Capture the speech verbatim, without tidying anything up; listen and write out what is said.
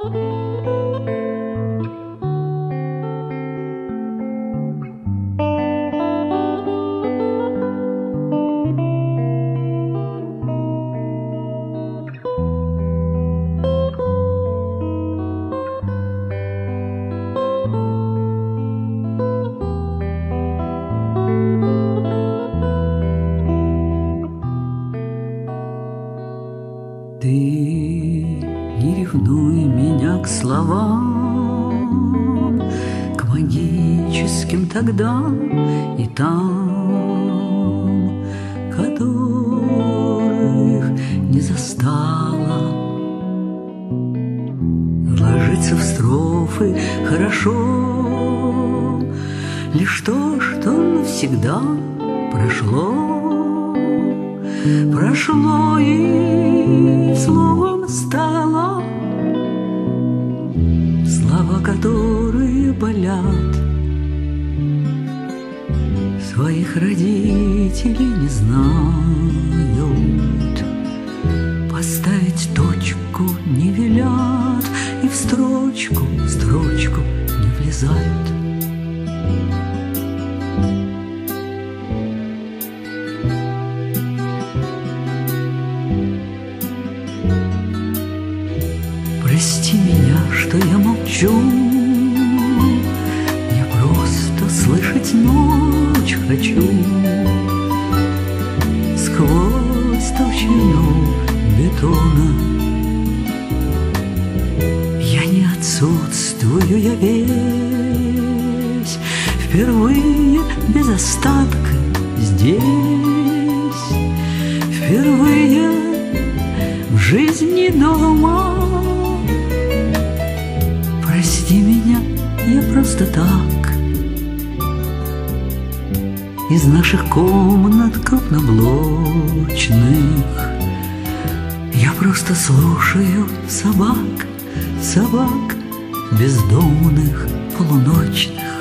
Ты не ревнуй меня к словам, к магическим тогда и там, которых не застала. Ложится в строфы хорошо лишь то, что навсегда прошло. Прошло и словом стало слова, которые болят. Своих родителей не знают, поставить точку не велят, и в строчку, строчку не влезают. Прости меня, что я молчу, я просто слышать ночь хочу. Сквозь толщину бетона я не отсутствую, я весь впервые без остатка здесь. Впервые в жизни дома. Прости меня, я просто так из наших комнат крупноблочных я просто слушаю собак, собак бездомных полуночных.